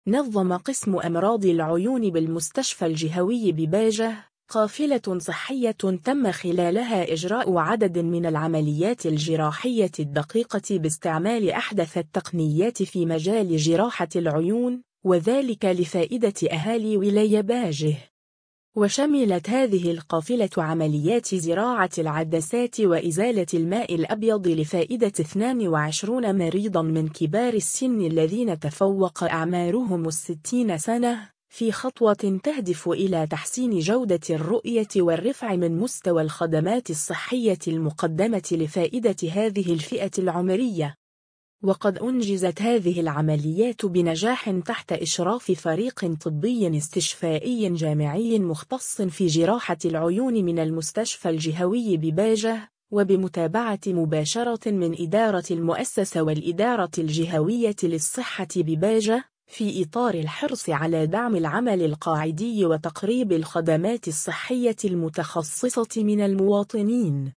نظم قسم أمراض العيون بالمستشفى الجهوي بباجة قافلة صحية تم خلالها إجراء عدد من العمليات الجراحية الدقيقة باستعمال أحدث التقنيات في مجال جراحة العيون، وذلك لفائدة أهالي ولاية باجة. وشملت هذه القافلة عمليات زراعة العدسات وإزالة الماء الأبيض لفائدة 22 مريضا من كبار السن الذين تفوق أعمارهم 60 سنة، في خطوة تهدف إلى تحسين جودة الرؤية والرفع من مستوى الخدمات الصحية المقدمة لفائدة هذه الفئة العمرية. وقد أنجزت هذه العمليات بنجاح تحت إشراف فريق طبي استشفائي جامعي مختص في جراحة العيون من المستشفى الجهوي بباجة، وبمتابعة مباشرة من إدارة المؤسسة والإدارة الجهوية للصحة بباجة، في إطار الحرص على دعم العمل القاعدي وتقريب الخدمات الصحية المتخصصة من المواطنين.